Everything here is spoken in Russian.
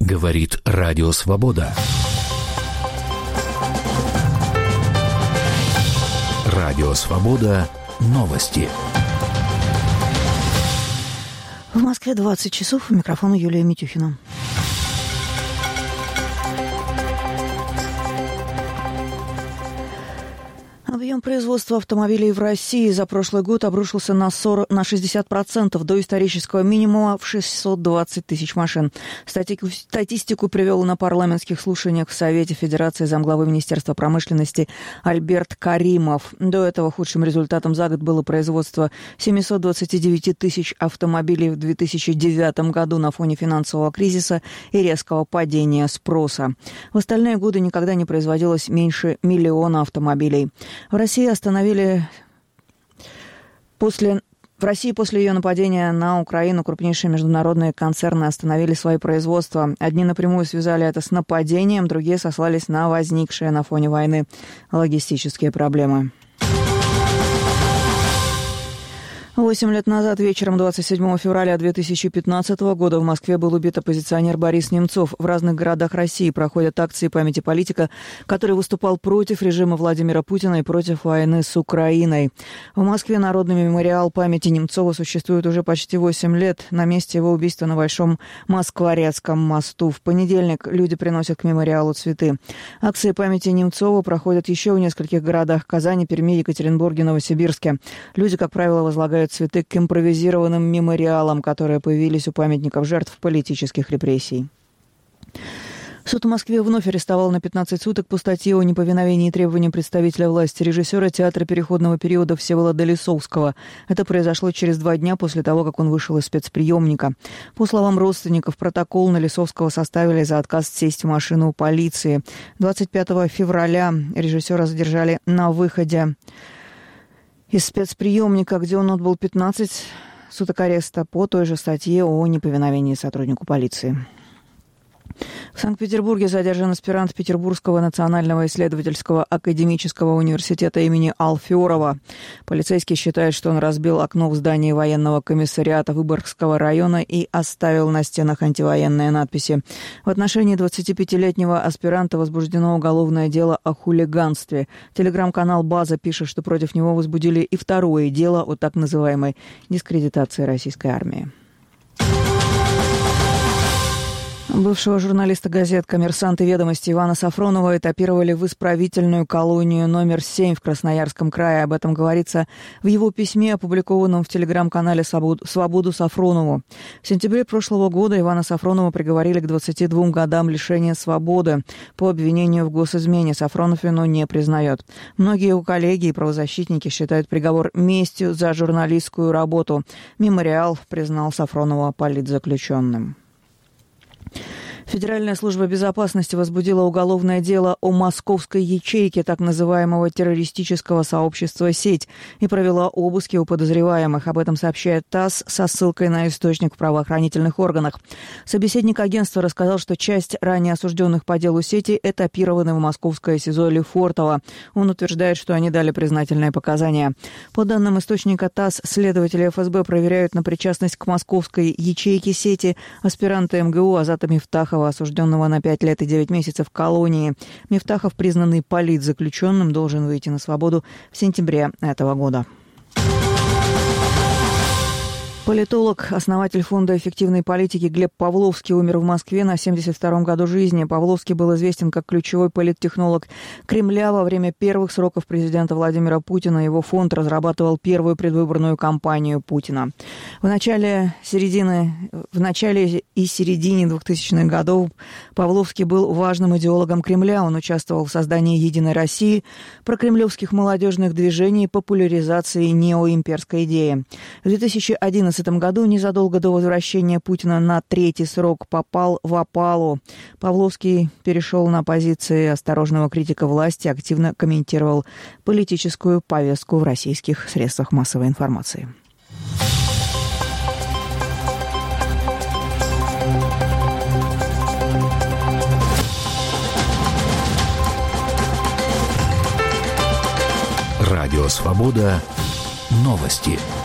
Говорит Радио Свобода. Радио Свобода. Новости. В Москве 20 часов. У микрофона Юлия Митюхина. Объем производства автомобилей в России за прошлый год обрушился на 60% до исторического минимума в 620 тысяч машин. Статистику привел на парламентских слушаниях в Совете Федерации замглавы Министерства промышленности Альберт Каримов. До этого худшим результатом за год было производство 729 тысяч автомобилей в 2009 году на фоне финансового кризиса и резкого падения спроса. В остальные годы никогда не производилось меньше миллиона автомобилей. В России после ее нападения на Украину крупнейшие международные концерны остановили свои производства. Одни напрямую связали это с нападением, другие сослались на возникшие на фоне войны логистические проблемы. 8 лет назад, вечером 27 февраля 2015 года в Москве был убит оппозиционер Борис Немцов. В разных городах России проходят акции памяти политика, который выступал против режима Владимира Путина и против войны с Украиной. В Москве Народный мемориал памяти Немцова существует уже почти 8 лет. На месте его убийства на Большом Москворецком мосту. В понедельник люди приносят к мемориалу цветы. Акции памяти Немцова проходят еще в нескольких городах: Казани, Перми, Екатеринбурге, Новосибирске. Люди, как правило, возлагают цветы к импровизированным мемориалам, которые появились у памятников жертв политических репрессий. Суд в Москве вновь арестовал на 15 суток по статье о неповиновении требованиям представителя власти режиссера театра переходного периода Всеволода Лисовского. Это произошло через 2 дня после того, как он вышел из спецприемника. По словам родственников, протокол на Лисовского составили за отказ сесть в машину полиции. 25 февраля режиссера задержали на выходе из спецприемника, где он отбыл 15 суток ареста по той же статье о неповиновении сотруднику полиции. В Санкт-Петербурге задержан аспирант Петербургского национального исследовательского академического университета имени Алферова. Полицейские считают, что он разбил окно в здании военного комиссариата Выборгского района и оставил на стенах антивоенные надписи. В отношении 25-летнего аспиранта возбуждено уголовное дело о хулиганстве. Телеграм-канал «База» пишет, что против него возбудили и второе дело о так называемой дискредитации российской армии. Бывшего журналиста газет «Коммерсант» и «Ведомости» Ивана Сафронова этапировали в исправительную колонию номер 7 в Красноярском крае. Об этом говорится в его письме, опубликованном в телеграм-канале «Свободу Сафронову». В сентябре прошлого года Ивана Сафронова приговорили к 22 годам лишения свободы по обвинению в госизмене. Сафронов вину не признает. Многие его коллеги и правозащитники считают приговор местью за журналистскую работу. Мемориал признал Сафронова политзаключенным. Федеральная служба безопасности возбудила уголовное дело о московской ячейке так называемого террористического сообщества «Сеть» и провела обыски у подозреваемых. Об этом сообщает ТАСС со ссылкой на источник в правоохранительных органах. Собеседник агентства рассказал, что часть ранее осужденных по делу «Сети» этапированы в московское СИЗО Лефортово. Он утверждает, что они дали признательные показания. По данным источника ТАСС, следователи ФСБ проверяют на причастность к московской ячейке «Сети» аспиранта МГУ Азата Мифтахова, осужденного на 5 лет и 9 месяцев в колонии. Мифтахов, признанный политзаключенным, должен выйти на свободу в сентябре этого года. Политолог, основатель фонда эффективной политики Глеб Павловский умер в Москве на 72-м году жизни. Павловский был известен как ключевой политтехнолог Кремля во время первых сроков президента Владимира Путина. Его фонд разрабатывал первую предвыборную кампанию Путина. В начале и середине 2000-х годов Павловский был важным идеологом Кремля. Он участвовал в создании «Единой России», прокремлевских молодежных движений, популяризации неоимперской идеи. В 2011 году, незадолго до возвращения Путина на 3-й срок, попал в опалу. Павловский перешел на позиции осторожного критика власти, активно комментировал политическую повестку в российских средствах массовой информации. Радио «Свобода». Новости.